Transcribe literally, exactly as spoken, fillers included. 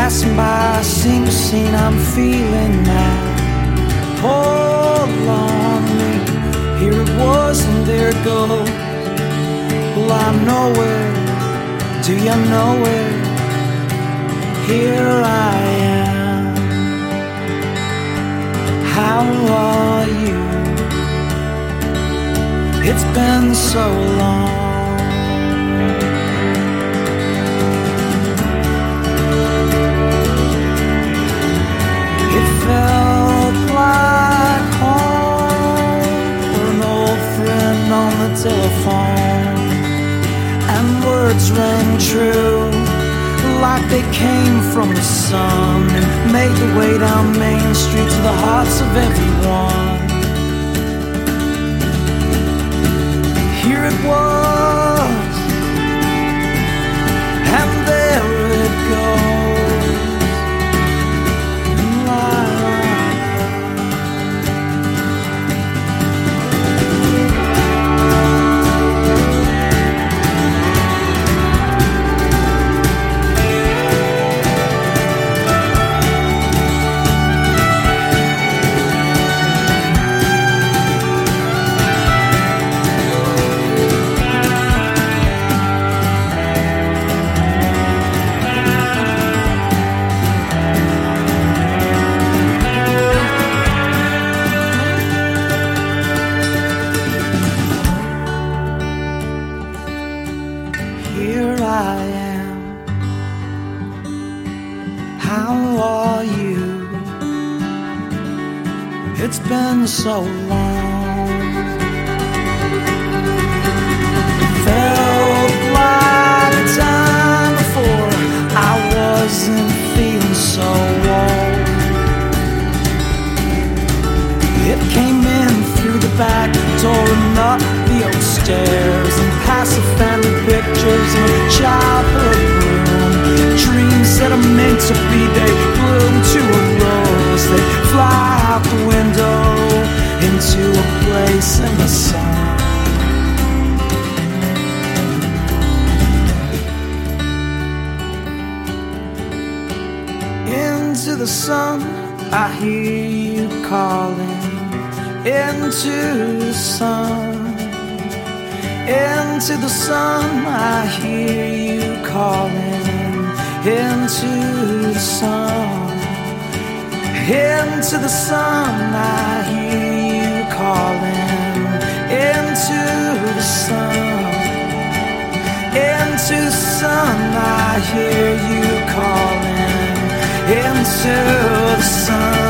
passing by, seem to see I'm feeling that pull on me. Here it was and there it goes. Well, I know it, do you know it? Here I am. How are you? It's been so long. It felt like home for an old friend on the telephone, and words rang true like they came from the sun and made their way down Main Street to the hearts of everyone. Here it was, and there it goes. La, la, here I am. How are you? It's been so long. Felt like a time before I wasn't feeling so old. It came in through the back door and up the old stairs, and past the family pictures of a childhood room. Dreams that are meant to be, they bloom to a rose. They fly out the window into a place in the sun. Into the sun, I hear you calling. Into the sun, into the sun, I hear you calling. Into the sun, into the sun, I hear you calling. Into the sun, into the sun, I hear you calling. Into the sun.